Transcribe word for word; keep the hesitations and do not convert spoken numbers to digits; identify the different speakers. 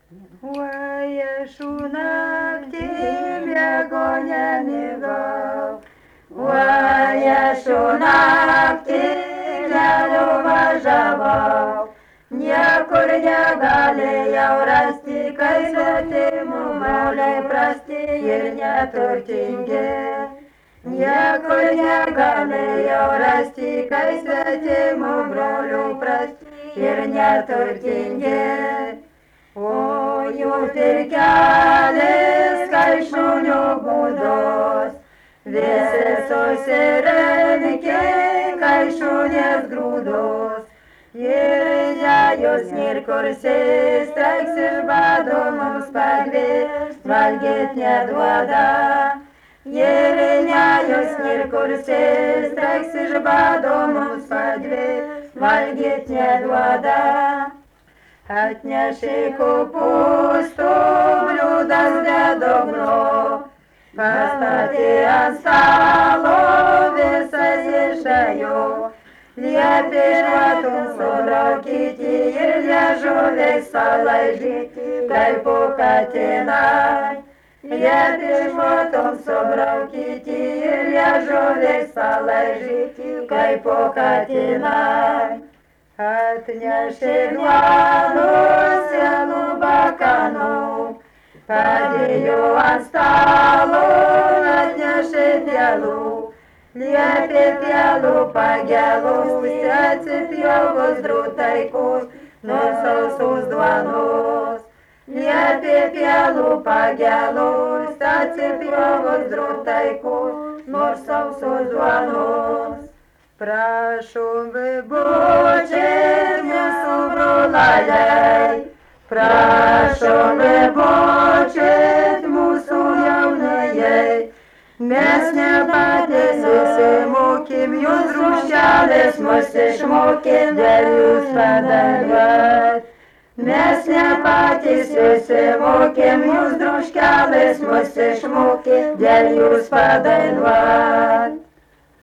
Speaker 1: Oi, aš naktį miego nemigau, oi, aš naktį keliu važiavau, niekur negalėjau rasti, kai svetimų broliai prasti ir neturtingi. Niekur negalėjau rasti, kai svetimų brolių prasti ir neturtingi. O jūs ir kelias, kai šunių būdos, visi susirenki, kai šunės grūdos. Ir ne jūs niekur sėstraiks iš bado mums pagvės, valgyt neduoda. Ir ne jūs niekur sėstraiks iš bado mums pagvės, valgyt neduoda. Atnešė kopūstų bliūdas be dugno, pastatė ant stalo visas išėjo, liepė žvatum subraukyti ir liežuviai salaižyti, kaip po katinai. Liepė žvatum subraukyti ir liežuviai salaižyti, kaip po katinai. Atnešė duonų senų bakanų, padėjo ant stalo, atnešė pielų, liepė pielų pagelus, atsipjovus drūtaikus nuo sausos duonos. Liepė pielų pagelus, atsipjovus drūtaikus nuo sausos duonos. Prašom, bučiai, mūsų brolaliai, prašom, bučiai, mūsų jaunajai, mes ne patys susimokėm, jūs rūšelės mus išmokėm, dėl jūs padaruot. Mes ne patys susimokėm, jūs druškelės mus išmokėm, dėl jūs padainuot.